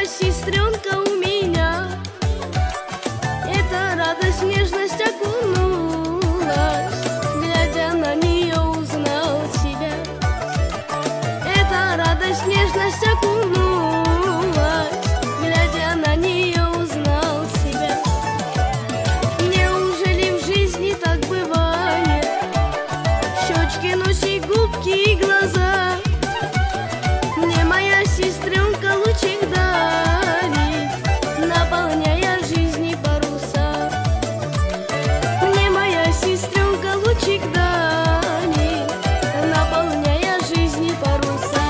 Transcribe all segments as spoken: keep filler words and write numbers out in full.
сестренка у меня. Эта радость, нежность окунулась, глядя на нее, узнал себя. Эта радость, нежность окунулась, глядя на нее, узнал себя. Неужели в жизни так бывает? Щечки, носик, губки и глаза. Мне моя сестренка лучик дарит, наполняя жизни паруса. Мне моя сестренка лучик дарит, наполняя жизни паруса.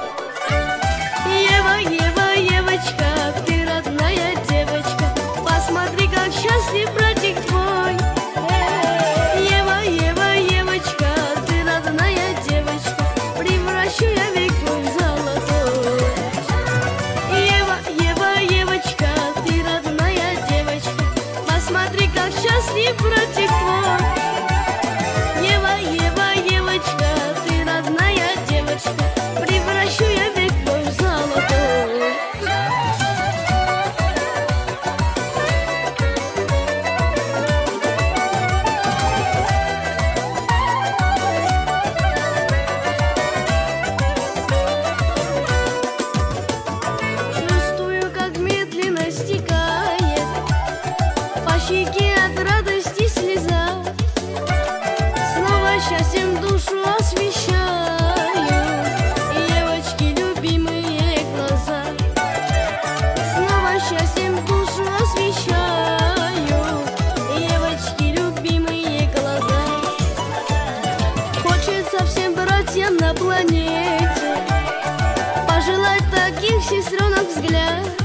Ева, Ева, Евочка, ты родная девочка, посмотри, как счастлив братик твой. Ева, Ева, Евочка, ты родная девочка, превращу я век твой в золотой. Ева, Ева, Евочка, ты родная девочка, посмотри, как счастлив братик твой. Ева, Ева, Евочка, ты родная девочка, превращу я век твой в золотой. Чувствую, как медленно стекает по щеке от радости слеза. Снова счастьем душу освещаю, девочки, любимые глаза. Снова счастьем душу освещаю, девочки, любимые глаза. Хочется всем братьям на планете пожелать таких сестренок взгляд.